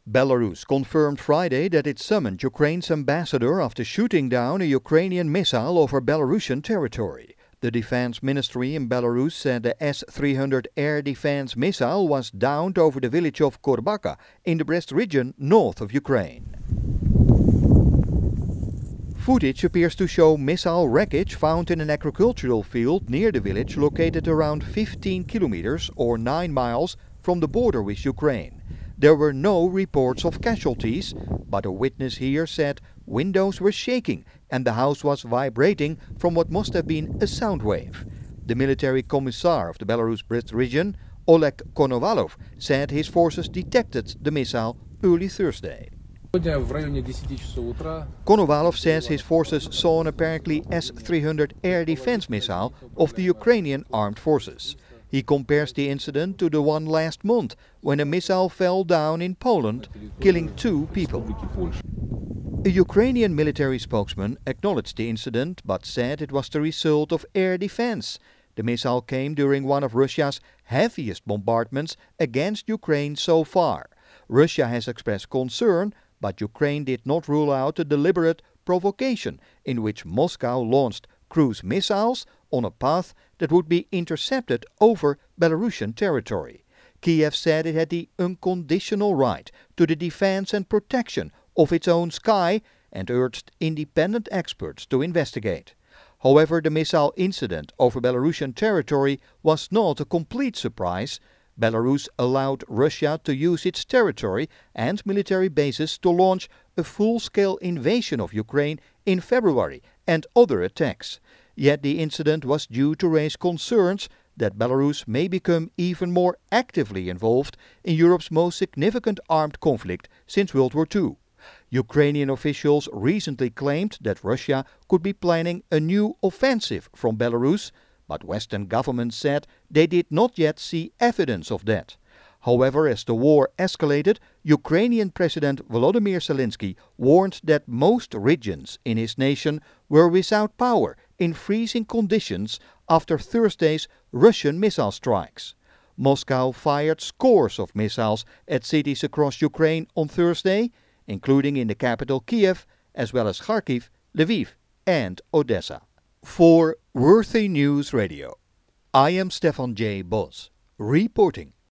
Belarus confirmed Friday that it summoned Ukraine's ambassador after shooting down a Ukrainian missile over Belarusian territory. The defense ministry in Belarus said the S-300 air defense missile was downed over the village of Korbaka in the Brest region north of Ukraine. Footage appears to show missile wreckage found in an agricultural field near the village located around 15 kilometers or 9 miles from the border with Ukraine. There were no reports of casualties, but a witness here said windows were shaking and the house was vibrating from what must have been a sound wave. The military commissar of the Belarus-Brest region, Oleg Konovalov, said his forces detected the missile early Thursday. Konovalov says his forces saw an apparently S-300 air defense missile of the Ukrainian armed forces. He compares the incident to the one last month when a missile fell down in Poland, killing 2 people. A Ukrainian military spokesman acknowledged the incident but said it was the result of air defense. The missile came during one of Russia's heaviest bombardments against Ukraine so far. Russia has expressed concern, but Ukraine did not rule out a deliberate provocation in which Moscow launched cruise missiles on a path that would be intercepted over Belarusian territory. Kiev said it had the unconditional right to the defense and protection of its own sky and urged independent experts to investigate. However, the missile incident over Belarusian territory was not a complete surprise. Belarus allowed Russia to use its territory and military bases to launch a full-scale invasion of Ukraine in February and other attacks. Yet the incident was due to raise concerns that Belarus may become even more actively involved in Europe's most significant armed conflict since World War II. Ukrainian officials recently claimed that Russia could be planning a new offensive from Belarus, but Western governments said they did not yet see evidence of that. However, as the war escalated, Ukrainian President Volodymyr Zelensky warned that most regions in his nation were without power in freezing conditions after Thursday's Russian missile strikes. Moscow fired scores of missiles at cities across Ukraine on Thursday, including in the capital Kiev, as well as Kharkiv, Lviv and Odessa. For Worthy News Radio, I am Stefan J. Bos, reporting.